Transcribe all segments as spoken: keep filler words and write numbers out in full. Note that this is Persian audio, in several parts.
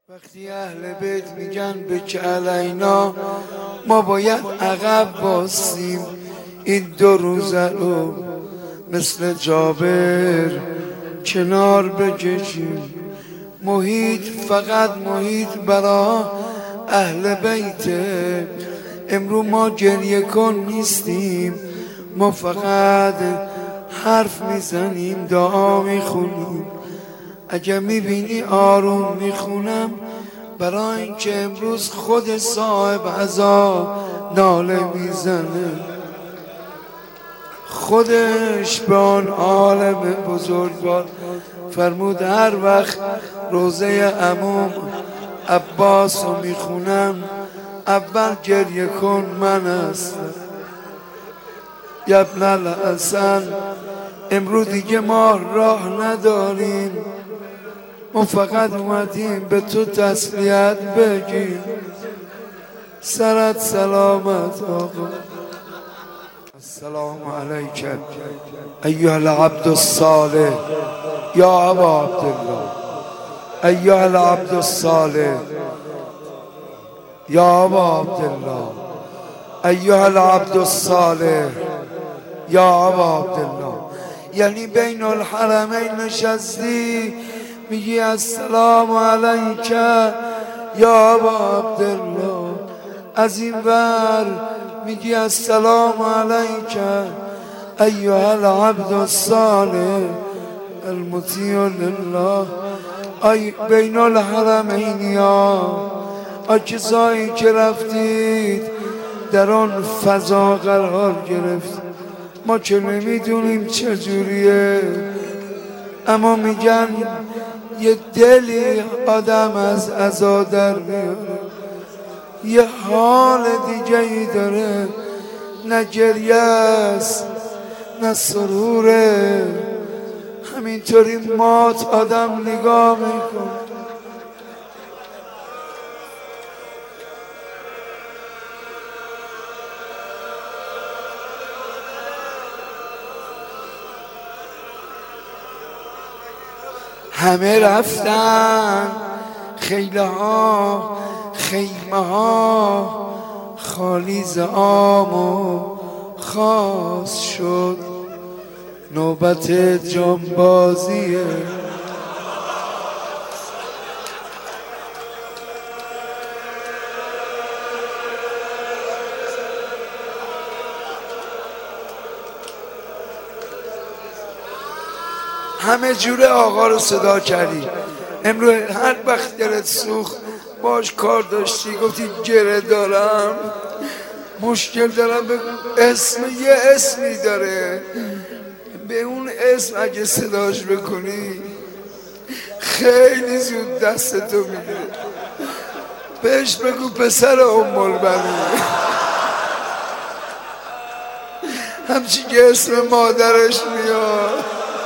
وقتی اهل بیت میگن به که علینا، ما باید عقب باسیم این دو روزه رو مثل جابر کنار بکشیم. محیط فقط محیط برا اهل بیته. امرو ما گریه کن نیستیم، ما فقط حرف میزنیم، دعا میخونیم. اگه میبینی آروم میخونم برای اینکه امروز خود صاحب عزا ناله میزنه، خودش به آن عالم بزرگوار فرمود هر وقت روزه عموم عباس رو میخونم اول گریه کن من هستم. ابن الحسن امروز دیگه ما راه نداریم، ما فقط اومدیم به تو تسلیت بگیم. سرت سلامت آقا. السلام علیک ایها العبد الصالح یا ابا عبدالله، ایها العبد الصالح یا ابا عبدالله، ایها العبد الصالح یا ابا عبدالله. یعنی بین الحرمین نشستی میگی السلام علیک یا ابا عبدالله، از این ور میگی السلام علیک ایها العبد الصالح المطیع لله. ای بین الحرمین یا ای کسایی که رفتید در آن فضا قرار گرفت، ما که نمیدونیم چجوریه، اما میگن یه دلی آدم از عزا در میاره، یه حال دیگه ای داره، نه گریه است نه سروره. همینطوری مات آدم نگاه میکن. همه رفتن خیله ها خیمه ها خالی ز عام و خاص شد، نوبت جانبازیه. همه جوره آقا رو صدا کردی. امروز هر وقت دلت سوخت باش کار داشتی گفتی گره دارم مشکل دارم، به اسم یه اسمی داره، به اون اسم اگه صداش بکنی خیلی زود دستتو میده. بهش بگو پسر ام البنین، همچی که اسم مادرش میاد.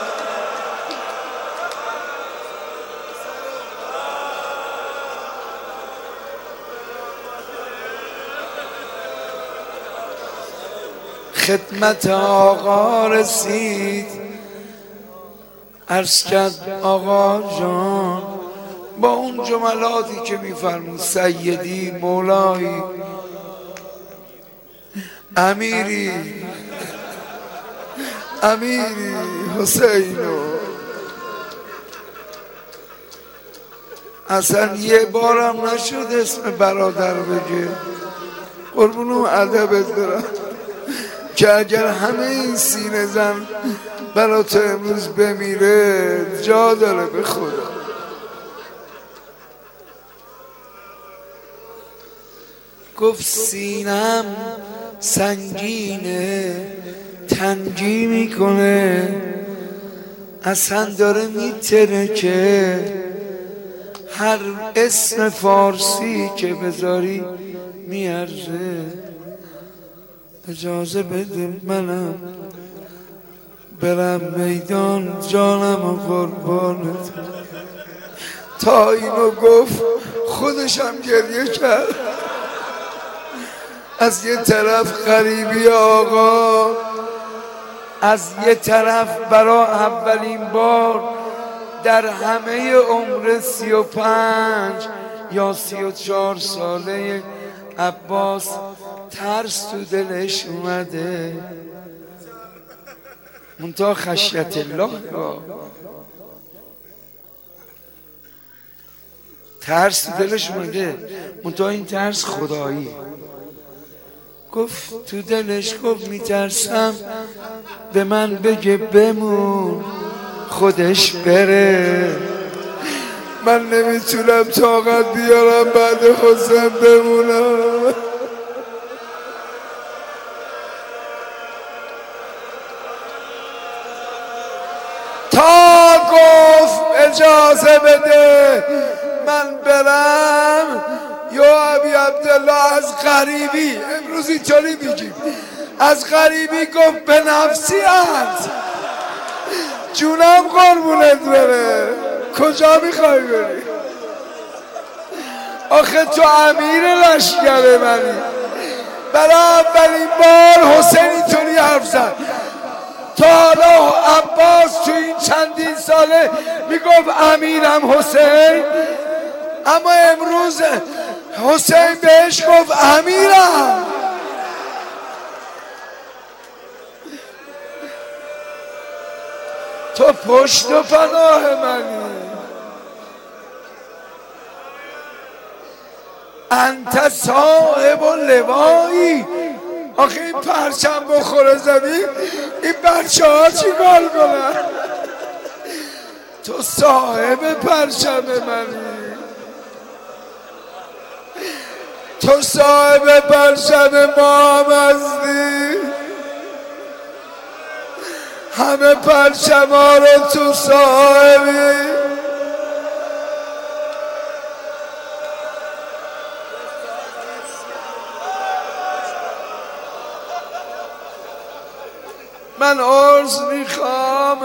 خدمت آقا رسید، عرض کرد آقا جان با اون جملاتی که میفرمود سیدی مولایی امیری امیری حسینو. اصلا یه بارم نشد اسم برادر بگه، قربون اون ادبت دارم که اگر همه این سینه زن برا تو امروز بمیره جا داره به خدا. گفت سینم سنگینه تنگی میکنه، اصلا داره میترکه، هر اسم فارسی که بذاری میارزه. اجازه بده منم برم میدان جانم و قربانت. تا اینو گفت خودشم گریه کرد. از یه طرف غریبی آقا، از یه طرف برا اولین بار در همه عمر سی و پنج یا سی و چهار ساله عباس ترس تو دلش اومده، منتها خشیت الله را ترس تو دلش اومده، منتها این ترس خدایی. گفت تو دلش گفت میترسم به من بگه بمون خودش بره، من نمیتونم طاقت بیارم بعد حسین بمونم. تا گفت اجازه بده من برم، یا ابی عبدالله از غریبی، امروز اینطوری میگیم، از غریبی گفت به نفسی هست، جونم قربونت بره، کجا میخوای بری؟ آخه تو امیر لشکر منی. برای اولین بار حسین اینطوری حرف زد. تا حالا عباس تو این چندین ساله میگفت امیرم حسین، اما امروز حسین بهش گفت امیرم. تو پشت و پناه منی، انت صاحب و لوایی. آخه این پرچم بخوره زمین این بچه ها چی کار کنن؟ تو صاحب پرچم منی، تو صاحب پرچم ما هم هستی، همه پرچم ها رو تو صاحبی. من عرض میخوام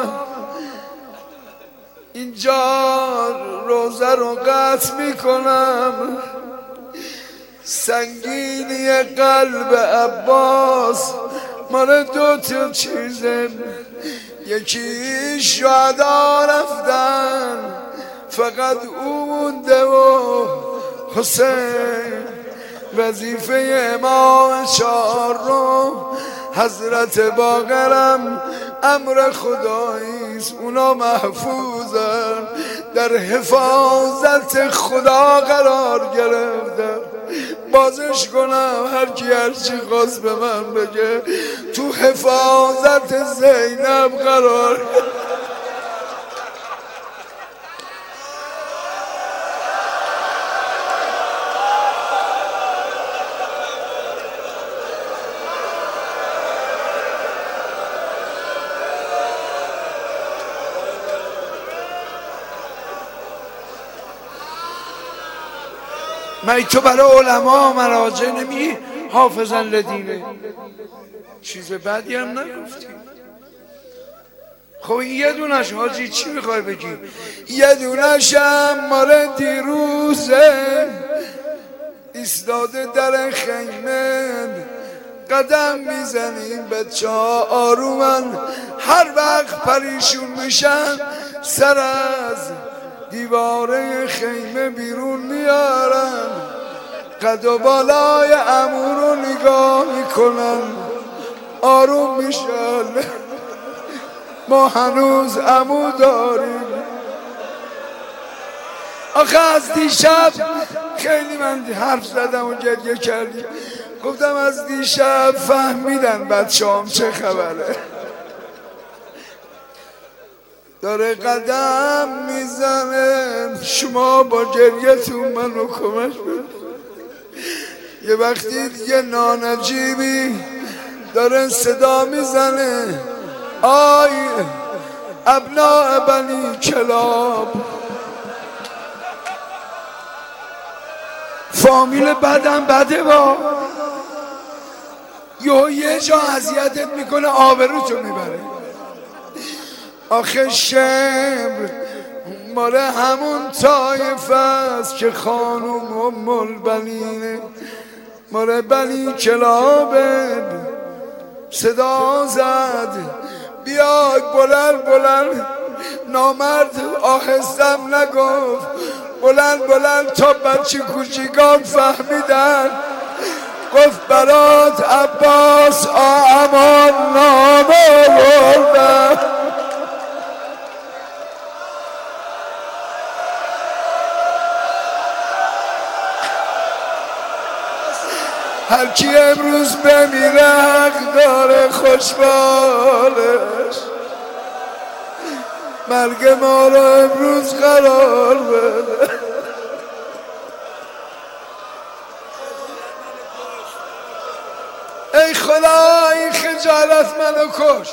اینجا روزه رو قطع میکنم. سنگینی قلب عباس مال دو تا چیزه، یکی شهدا رفتن فقط او مونده و حسین وظیفه امام چهار رو حضرت باقرم امر خداییست، اونا محفوظن در حفاظت خدا قرار گرفتن. بازش کنم هر کی هر چی خواست به من بگه، تو حفاظت زینب قرار. من تو برای علما مراجع نمی حافظن لدینه، چیز بدی هم نگفتی. خب این یه دونش حاجی چی میخوای بگی؟ یه دونش هم مال دیروزه، ایستاده در خیمه قدم میزنیم بچه ها آرومن، هر وقت پریشون میشن سر از دیواره خیمه بیرون میارن، قد و بالای عمو رو نگاه میکنن، آروم میشن. ما هنوز عمو داریم. آخه از دیشب خیلی من حرف زدم و گریه کردیم، گفتم از دیشب فهمیدن بچه هم چه خبره، داره قدم میزنه، شما با گریتون منو کمک بده. یه وقتی دیگه نانجیبی داره صدا میزنه، آی ابناء بنی کلاب، فامیل بدم بده با یه یه جا اذیتت میکنه آبروتو میبره. آخه شمر مال همون طایفه است که خانوم ام البنینه، مال بنی کلابه. صدا زد بیای بلند بلند، نامرد آهستم نگفت، بلند بلند تا بچه کوچیکان فهمیدن، گفت برات عباس امان نامه بردم. هر کی امروز بمیره حق داره خوشبالش، مرگ ما رو امروز قرار بده. ای خدا این خجالت منو کش.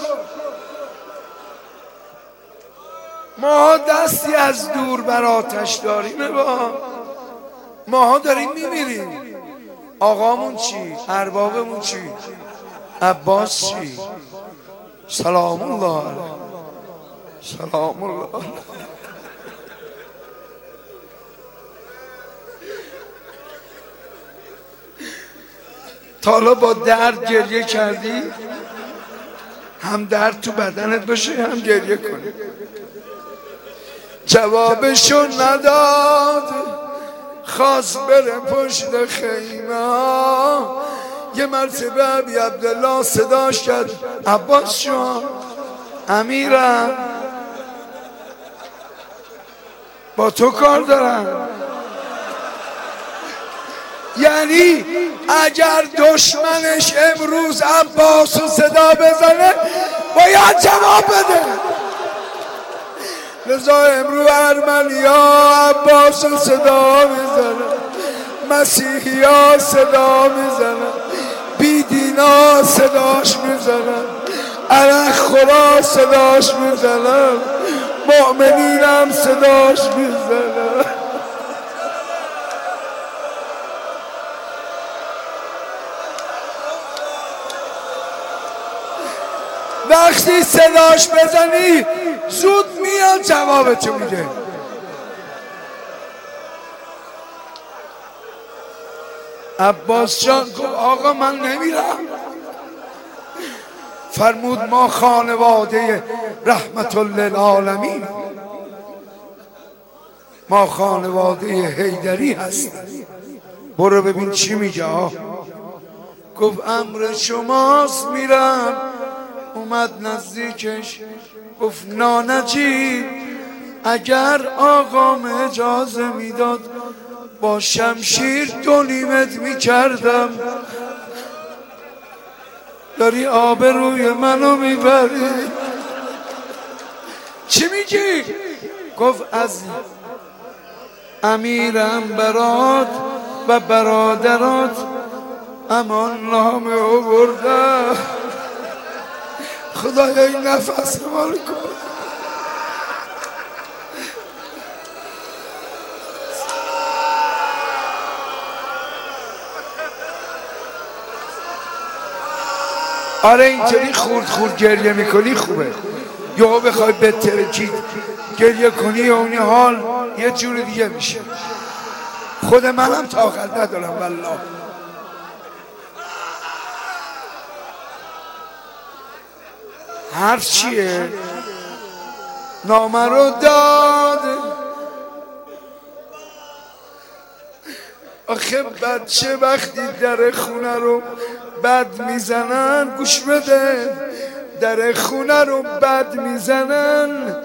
ما دستی از دور بر آتش داریم، با ماها داریم میمیریم. آقامون چی؟ اربابمون چی؟ عباس چی؟ سلام الله سلام الله. تا حالا با درد گریه کردی؟ هم درد تو بدنت باشه هم گریه کنی. جوابشو نداد، خواست بره پشت خیمه. یه مرتبه ابی عبدالله صداش کرد، عباس جان، امیرم با تو کار دارم. یعنی اگر دشمنش امروز عباس رو صدا بزنه باید جواب بده. لذا امروز ارمنیا عباس رو صدا میزنه، مسیحی ها صدا میزنه، بیدینا صداش میزنه، عرق خورا صداش میزنه، مؤمنین هم صداش میزنه. وقتی صداش بزنی زود میاد جوابتو میده. عباس جان گفت آقا من نمیرم. فرمود ما خانواده رحمت للعالمین، ما خانواده حیدری هستیم، برو ببین چی میگه. گفت امر شماست میرم. اومد نزدیکش گفت نانجیب اگر آقام اجازه میداد با شمشیر دو نیمت میکردم. داری آبروی منو میبری. چی میگی؟ گفت از امیرم برات و برادرات امان نامه آورده. خدایا این نفس ما رو کن. آره اینطوری خورد خورد گریه میکنی خوبه. یا بخوای بترکید گریه کنی اون حال یه جور دیگه میشه. خود منم طاقت ندارم والله. حرف چیه؟ نامه رو داد. آخه بچه وقتی در خونه رو بد میزنن، گوش بده، در خونه رو بد میزنن،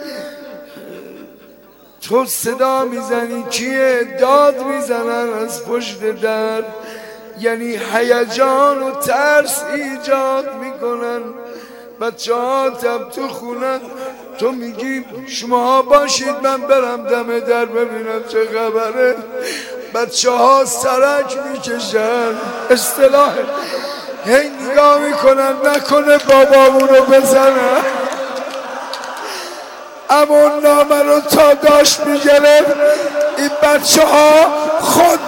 تو صدا میزنی کیه؟ داد میزنن از پشت در، یعنی هیجان و ترس ایجاد میکنن. بچه ها تب تو خونه، تو میگی شما باشید من برم دم در ببینم چه خبره. بچه ها سرک میکشن، اصطلاح هی نگاه میکنن نکنه بابامونو بزنن. اما نامه رو تا داشت میگرفت این بچه ها خود